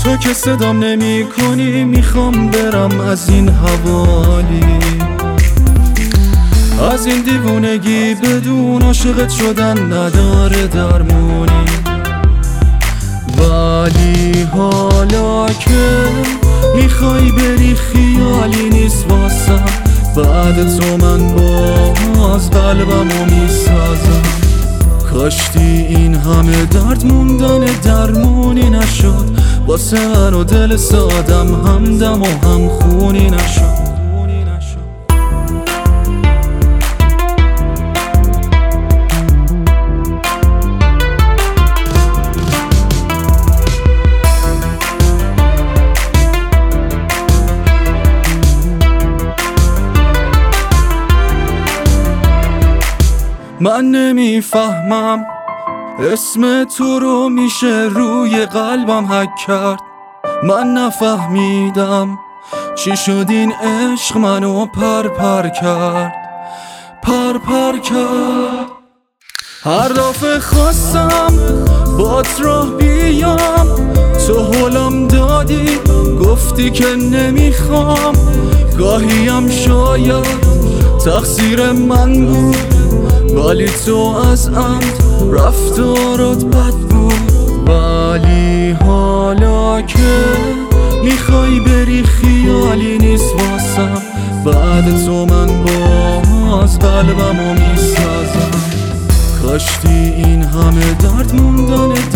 تو که صدام نمی کنی میخوام برم از این حوالی، از این دیوونگی بدون عاشقت شدن نداره درمونی. ولی حالا که میخوای بری خیالی نیست واسم، بعد تو من باز قلبمو میسازم. کاشتی این همه درد موندن درمونی نشد، واسه من و دل سادم همدم و هم خونی نشد. من نمیفهمم اسم تو رو میشه روی قلبم حک کرد. من نفهمیدم چی شد این عشق منو پر کرد. هر دفعه خواستم بات راه بیام تو هلم دادی، گفتی که نمیخوام. گاهیم شاید تقصیر من بود، ولی تو از عمد رفتارات بد بود. ولی حالا که میخوای بری خیالی نیست واسم، بعد تو من باز قلبمو میسازم. کاشتی این همه درد موندن